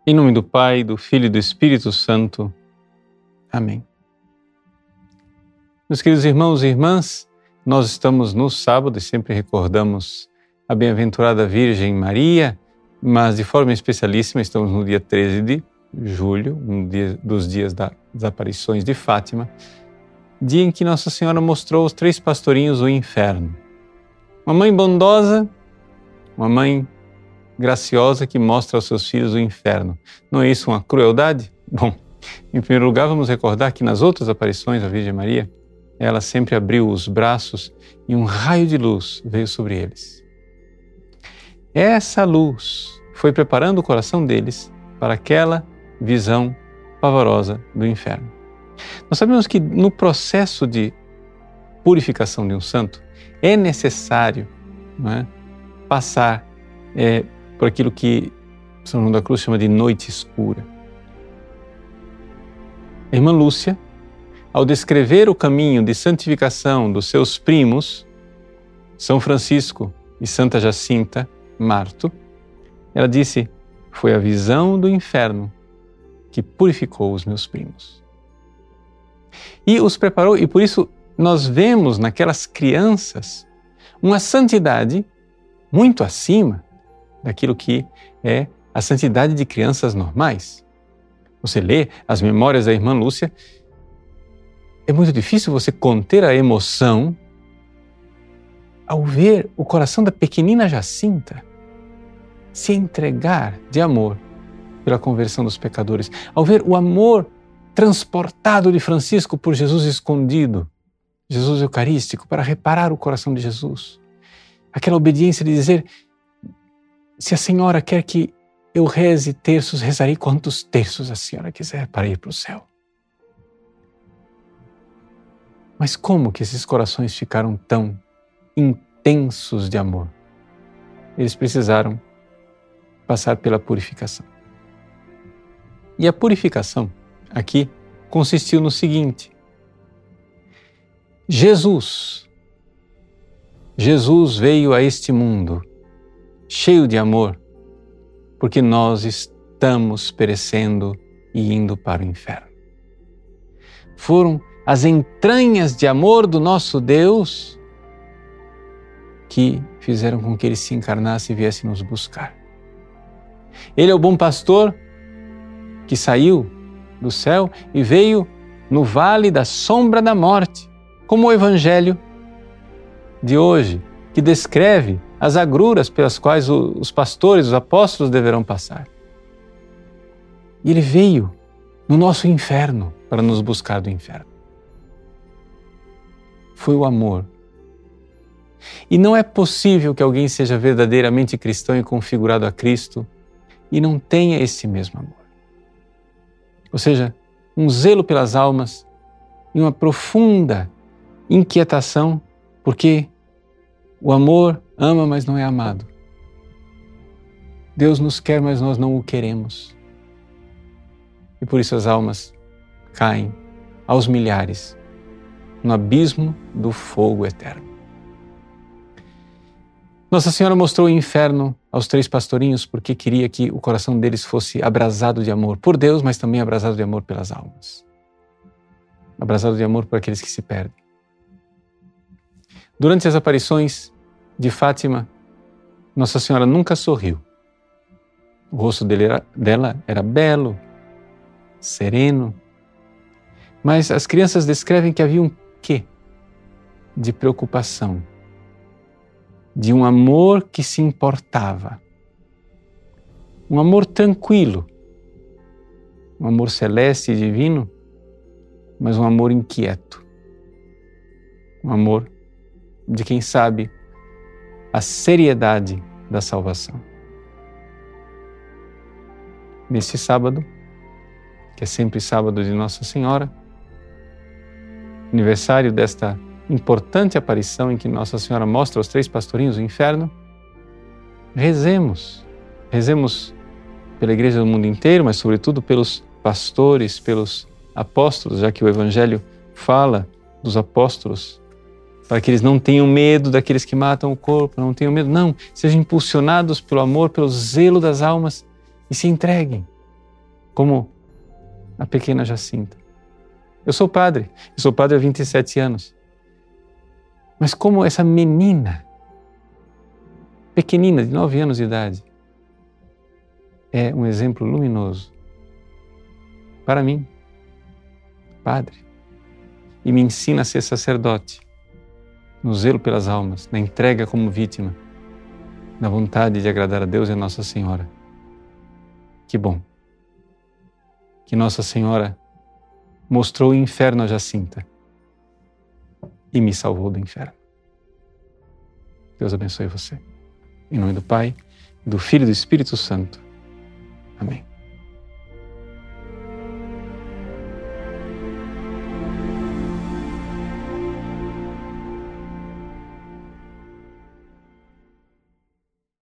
Em nome do Pai, do Filho e do Espírito Santo. Amém. Meus queridos irmãos e irmãs, nós estamos no sábado e sempre recordamos a bem-aventurada Virgem Maria, mas de forma especialíssima estamos no dia 13 de julho, um dos dias das aparições de Fátima, dia em que Nossa Senhora mostrou aos 3 pastorinhos o inferno. Uma mãe bondosa, uma mãe graciosa que mostra aos seus filhos o inferno. Não é isso uma crueldade? Bom, em primeiro lugar, vamos recordar que nas outras aparições da Virgem Maria, ela sempre abriu os braços e um raio de luz veio sobre eles. Essa luz foi preparando o coração deles para aquela visão pavorosa do inferno. Nós sabemos que no processo de purificação de um santo é necessário, não é, passar por aquilo que São João da Cruz chama de noite escura. A irmã Lúcia, ao descrever o caminho de santificação dos seus primos, São Francisco e Santa Jacinta Marto, ela disse: foi a visão do inferno que purificou os meus primos. E os preparou, e por isso nós vemos naquelas crianças uma santidade muito acima daquilo que é a santidade de crianças normais. Você lê as memórias da irmã Lúcia, é muito difícil você conter a emoção ao ver o coração da pequenina Jacinta se entregar de amor pela conversão dos pecadores, ao ver o amor transportado de Francisco por Jesus escondido, Jesus eucarístico, para reparar o coração de Jesus. Aquela obediência de dizer: se a senhora quer que eu reze terços, rezarei quantos terços a senhora quiser para ir para o céu. Mas como que esses corações ficaram tão intensos de amor? Eles precisaram passar pela purificação. E a purificação aqui consistiu no seguinte: Jesus veio a este mundo cheio de amor, porque nós estamos perecendo e indo para o inferno. Foram as entranhas de amor do nosso Deus que fizeram com que Ele se encarnasse e viesse nos buscar. Ele é o bom pastor que saiu do céu e veio no vale da sombra da morte, como o Evangelho de hoje, que descreve as agruras pelas quais os pastores, os apóstolos deverão passar. E Ele veio no nosso inferno para nos buscar do inferno. Foi o amor. E não é possível que alguém seja verdadeiramente cristão e configurado a Cristo e não tenha esse mesmo amor. Ou seja, um zelo pelas almas e uma profunda inquietação, porque o amor ama, mas não é amado. Deus nos quer, mas nós não o queremos. E por isso as almas caem aos milhares no abismo do fogo eterno. Nossa Senhora mostrou o inferno aos 3 pastorinhos porque queria que o coração deles fosse abrasado de amor por Deus, mas também abrasado de amor pelas almas. Abrasado de amor por aqueles que se perdem. Durante as aparições de Fátima, Nossa Senhora nunca sorriu. O rosto dela era belo, sereno, mas as crianças descrevem que havia um quê de preocupação, de um amor que se importava, um amor tranquilo, um amor celeste e divino, mas um amor inquieto, um amor de quem sabe a seriedade da salvação. Nesse sábado, que é sempre sábado de Nossa Senhora, aniversário desta importante aparição em que Nossa Senhora mostra aos 3 pastorinhos o inferno, rezemos pela Igreja do mundo inteiro, mas sobretudo pelos pastores, pelos apóstolos, já que o Evangelho fala dos apóstolos, para que eles não tenham medo daqueles que matam o corpo, não tenham medo, não, sejam impulsionados pelo amor, pelo zelo das almas e se entreguem como a pequena Jacinta. Eu sou padre há 27 anos. Mas como essa menina, pequenina, de 9 anos de idade, é um exemplo luminoso para mim, padre, e me ensina a ser sacerdote, no zelo pelas almas, na entrega como vítima, na vontade de agradar a Deus e a Nossa Senhora. Que bom que Nossa Senhora mostrou o inferno a Jacinta e me salvou do inferno. Deus abençoe você. Em nome do Pai, do Filho e do Espírito Santo. Amém.